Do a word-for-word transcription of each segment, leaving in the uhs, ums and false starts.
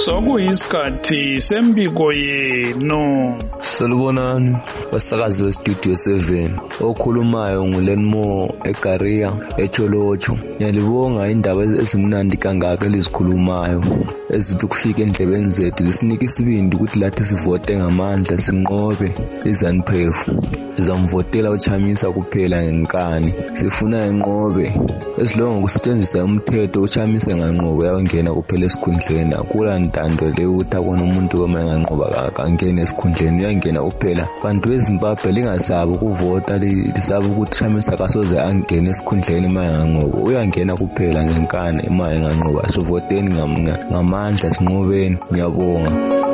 Sokuyisikhathi sembiko yenu. Salubonani basakazi westudio seven. Okhulumayo nguLenmo eGaria eCholocho. Ngiyalibonga indaba ezimnandi kangaka elizikhulumayo. Ezithi kufika endlebeni zethu zisinika isibindi ukuthi lathi sivote ngamandla sinqobe iZANU-P F. Sizamvotela uChamisa kuphela ngenkani. Sifuna enqobe esilongo kusetshenziswa umthetho uChamisa nganqobo yangena kuphela esikhundleni. Akula ntando le ukuthi akona umuntu koma nganqoba kangena esikhundleni uyangena kuphela. Bantu beZimbabwe lingasabi ukuvota lisaba ukuthi Chamisa kasoze angene esikhundleni manje nganqobo. Uyangena kuphela ngenkani manje nganqoba. Sivoteni ngamandla sinqobeni. Ngiyabonga.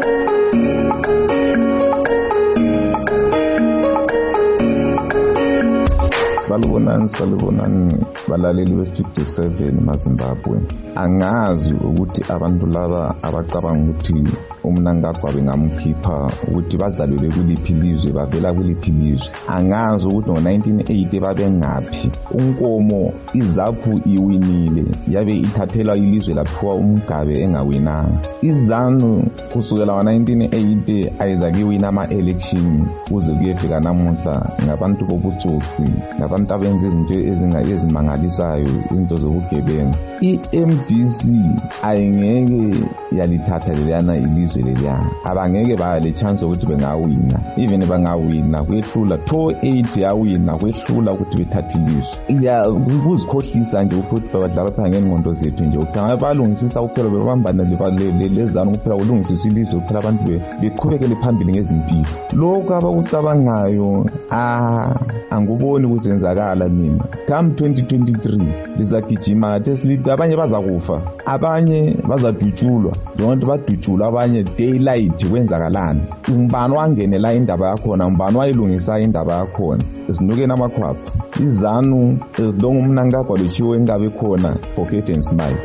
Salubonani salubonani balaleli bestudio seven maZimbabwe. Angazi ukuthi abantu laba abacabanga ukuthi umnangagwa bengamkhipha ukuthi bazalelwe kuliphi ilizwe bavela kuliphi ilizwe. Angazi ukuthi ngo nineteen eighty babengaphi. Unkomo iZAPU iwinile yabe ithathelwa ilizwe laphiwa uMgabe engawinanga. iZANU kusukela ngo nineteen eighty ayizake wina ama-election kuze kuyefika namuhla ngabantu bobutsotsi, abantu abenza izinto ezimangalisayo, izinto zobugebengu. I-M D C ayingeke yalithatha leliyana ilizwe leliyana. Abangeke baya le chance ukuthi bengawina. Even bangawina kwehlula two eight yawina kwehlula ukuthi bethathe ilizwe. Ya kuzikhohlisa nje ukuthi badlala pha ngengqondo zethu nje. Ukhanga balungisisa kuphela bebambana lezanu kuphela ulungisisa ilizwe kuphela abantu beqhubekele phambili ngezimpilo. Lokho abakucabangayo ah anguboni kuzenzakala mina. Come twenty twenty-three lizagijima tesilithi abanye bazakufa, abanye bazadutshulwa. Jonke badutshulwa abanye daylight kwenzakalana. Umbani wangenela indaba yakhona, umbani wayilungisa indaba yakhona. Sinuke namakhwapha. iZANU ezilonga umnangagwa leshiwe engabe khona forget and smile.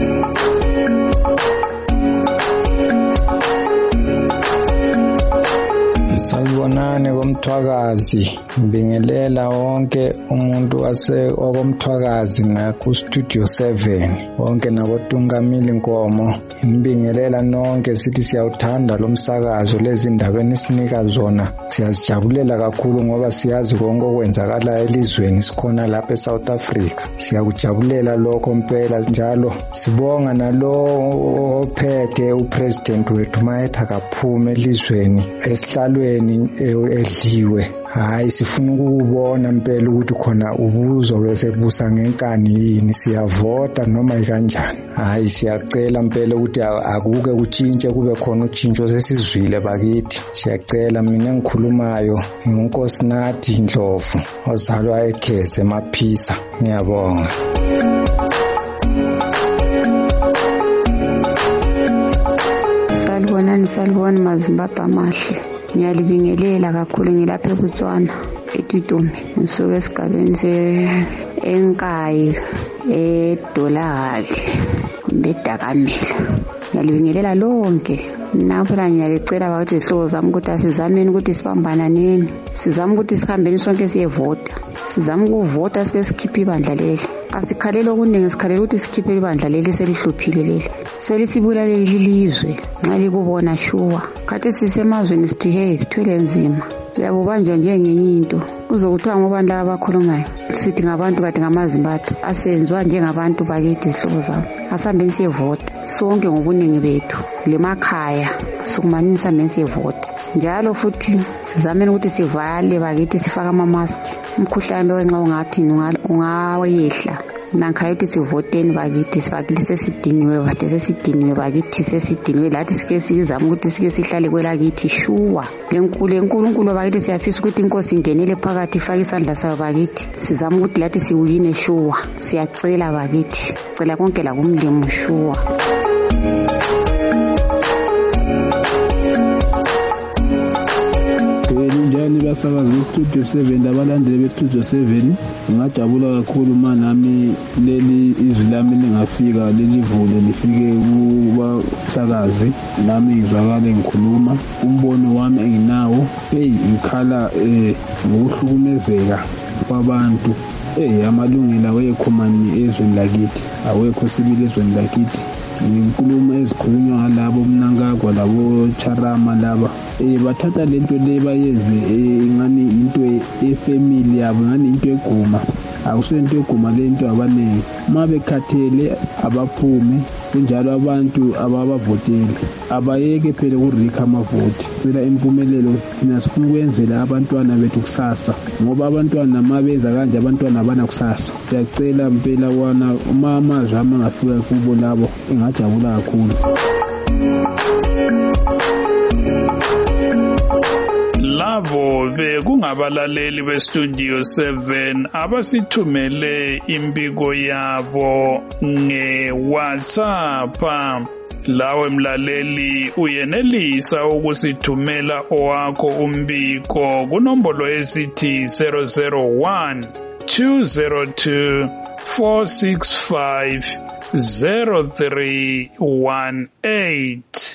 Salubonani komthwakazi. Ngibingelela wonke umuntu wase okomthwakazi na ku studio seven, wonke nabotungamili Nkomo. Ngibingelela nonke sithi siyawuthanda lo msakazo, lezi ndaba esinika zona siyazijabulela kakhulu ngoba siyazi konke okwenzakala elizweni sikhona lapha eSouth Africa. Siyakujabulela lokho mpela njalo. Sibonga nalo ophethe upresident wethu Maetha kaphume elizweni esihlalweni edliwe. Hayi sifuna ukubona impela ukuthi khona ubuzo bese kubusa ngenkani yini, siyavota noma ikanjani. Hayi siyacela impela ukuthi akuke kutshintshe kube khona utshintsho sesizwile bakithi. Siyacela mina engikhulumayo uNkosinathi Ndlovu ozalwa eKhese Maphisa. Ngiyabonga. Salubonani salubonani maZimbabwe amahle. Ngiyalibingelela kakhulu ngilapha eBotswana eTutomi. Ngisuka esigabeni se-Enkayi eDolahali kumbe eDakamela. Ngiyalibingelela lonke. Naphela ngiyalicela bakuthi izihlobo zami ukuthi asizameni ukuthi sibambananeni. Sizama ukuthi sihambeni sonke siyevota. Sizama ukuvota sike sikhiphe ibandla leli. Asikhalele okuningi, sikhalele ukuthi sikhiphe ibandla leli selihluphile leli. Selisibulale ilizwe nxa likubona shuwa. Khathi sisemazweni sithi hey sithwele nzima. Uyabubanjwa njengenye into. Uzokuthiwa ngobani laba abakhulumayo. Sithi ngabantu kade ngamaZimbabwe. Asenzwa njengabantu bakithi izihlobo zami. Asihambeni siyevota. Sonke ngobuningi bethu. Lemakhaya sukumanisa meni siyevota. Njalo futhi sizameni ukuthi sivale bakithi sifaka ama-mask. Umkhuhlane lo nxa ungathi ungawehla. Nankhaya ukuthi sivoteni bakithi sibakithi sesidiniwe bathe sesidiniwe bakithi sesidiniwe lathi sike sizama ukuthi sike sihlale kwelakithi shuwa. Lenkulu enkulunkulu bakithi siyafisa ukuthi inkosi ingenele phakathi ifake isandla sayo bakithi. Sizama ukuthi lathi siwine shuwa. Siyacela bakithi. Cela konke la kumlimo shuwa. Njani basakazi bestudio seven abalandeli bestudio seven, ngajabula kakhulu manami leli izwi lami lingafika lelivule lifike kubasakazi nami ngizwakale ngikhuluma umbono wami enginawo. Hey ngikhala ngokuhlukumezeka kwabantu eh amalungelo awekho mani ezweni lakithi awekho sibili ezweni lakithi inkulumo ezikhulunywa ngalabo mnankagwa labo charama laba eh bathatha lento le bayenze ngani into efamily yabo ngani into eguma awusento eguma lento abaningi mabe khathele abaphume kunjalo abantu ababavotela abayeke phela ukurika amavoti phela impumelelo thina sifuna ukwenzela abantwana bethu kusasa ngoba abantwana mabenza kanje abantwana abana kusasa siyacela impela wana uma amazwi amangafika kubo labo engajabula kakhulu. Labo bekungabalaleli beStudio seven abasithumele impiko yabo nge-WhatsApp. Lawe mlaleli uyenelisa ukusithumela owakho umbiko kunombolo esithi zero zero one two zero two four six five zero three one eight.